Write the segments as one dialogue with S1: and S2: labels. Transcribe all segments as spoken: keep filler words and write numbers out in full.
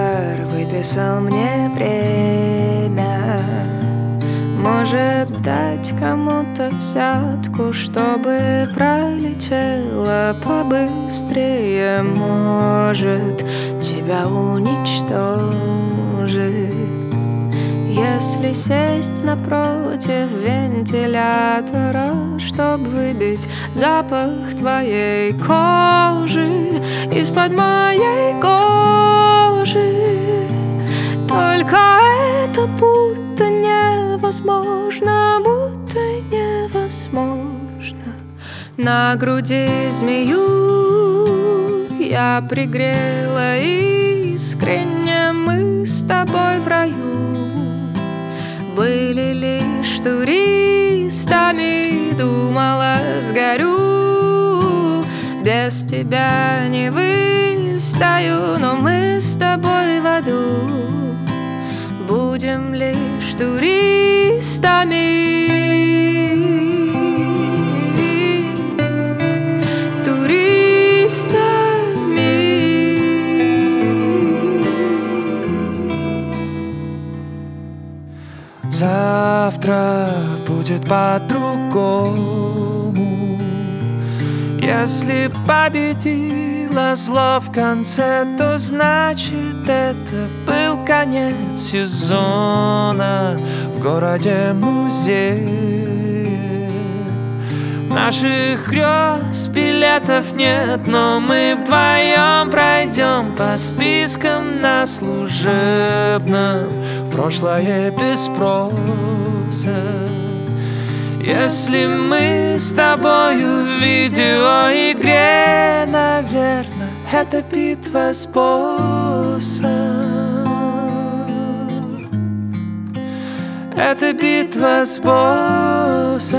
S1: календарь выписал мне время. Может, дать кому-то взятку, чтобы пролетело побыстрее. Может, тебя уничтожит, если сесть напротив вентилятора, чтоб выбить запах твоей кожи из-под моей кожи. Только это будто невозможно, будто невозможно. На груди змею я пригрела искренне. Мы с тобой в раю были лишь туристами. Думала, сгорю, без тебя не выстою. Но мы с тобой в аду будем лишь туристами.
S2: Завтра будет по-другому. Если победила зло в конце, то значит, это был конец сезона в городе-музее. Наших грез билетов нет, но мы вдвоем пройдем по спискам на служебном в прошлое без спроса. Если мы с тобою в видеоигре, наверное, это битва с боссом. Это битва с боссом.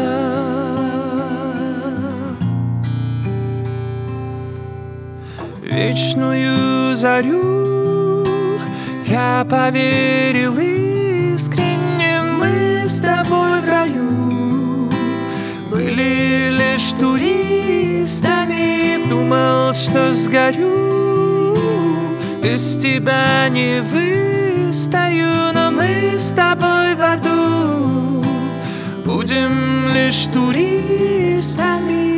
S2: Вечную зарю я поверил искренне. Мы с тобой в раю были лишь туристами. Думал, что сгорю, без тебя не выстою. Но мы с тобой в аду будем лишь туристами.